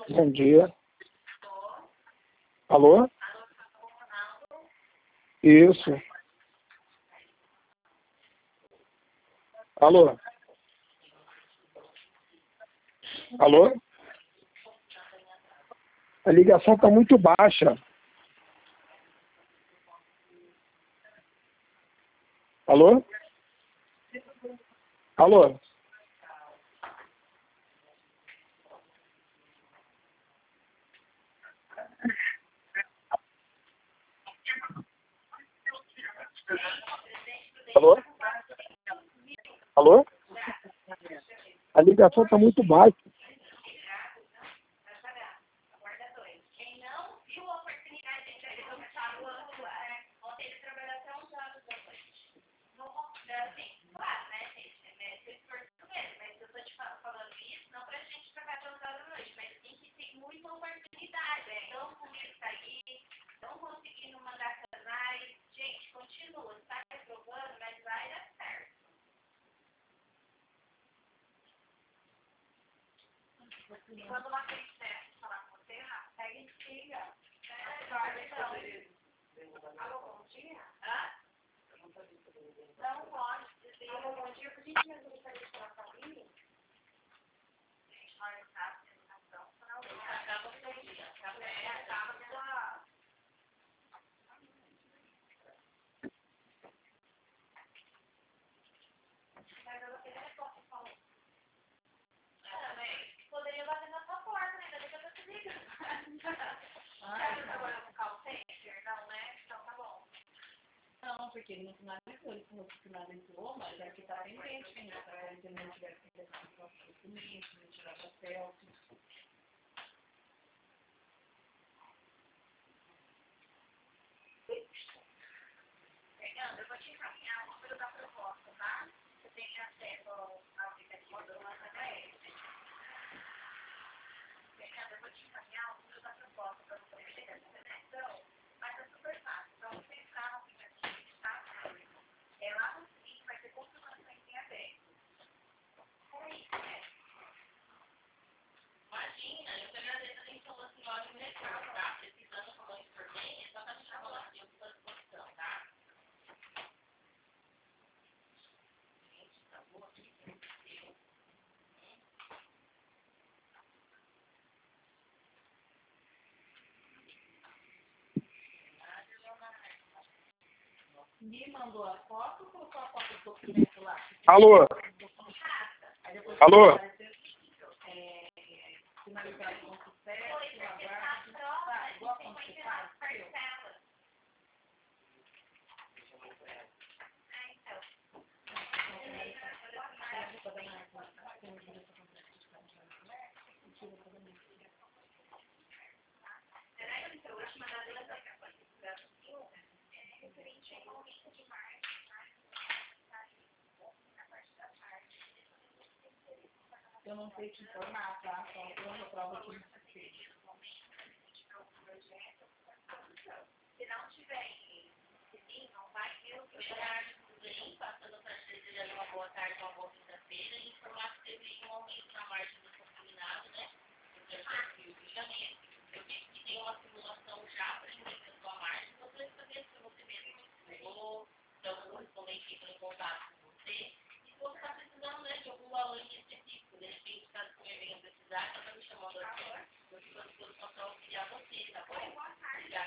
Bom dia. Alô? Isso. Alô? Alô? A ligação está muito baixa. Alô? Alô? Alô? Alô? A ligação está muito baixa. Quando uma vez falar com você, pega e liga. Alô, bom dia? Hã? Não pode dizer. Alô, bom dia. Por gentileza, eu gostaria de falar com a Aline. Gente, nós não sabemos a educação. Acaba o seu dia. Acaba pela... Mas eu tenho resposta falando. Também. Poderia bater na sua porta, né? Deixa eu te ligar. Você trabalhou com call center? Não, né? Então tá bom. Não, porque ele não finalizou, ele falou que finalizou, mas é que tá pendente ainda, para ele não tiver que fazer o documento, não tirar papel. Fernanda, eu vou te encaminhar o número da proposta, tá? Você tem acesso ao aplicativo do Lançamento? Fernanda, eu vou te encaminhar o número da proposta para você mexer com essa conexão, mas é super fácil. Então, você entrar no aplicativo, tá? Lá no fim vai ter confirmações em aberto. Peraí, né? Imagina, eu quero agradecer a atenção da senhora no mercado, tá? Precisando falar isso por mim, é só pra me chamar aqui, eu estou à disposição, tá? Gente, tá boa aqui, me mandou a foto ou colocou a foto do documento lá? Alô? Alô? Finalizar com sucesso, aguarde, tá? Igual quando você faz, eu não sei te informar, tá? Só eu prova que não se fez. Se não tiver sim, não vai ter o que Bem, passando para desejando uma boa tarde, uma boa quinta-feira e informar que teve um aumento na margem do contaminado, né? Eu vi que tem uma simulação já para entender a sua margem, então eu saber se você mesmo estudou, se algum correspondente entrou em contato com você, e se você está precisando, né, de algum valor em específico, de repente, caso você venha precisar, está me chamando aqui, eu fico à disposição para auxiliar você, tá bom?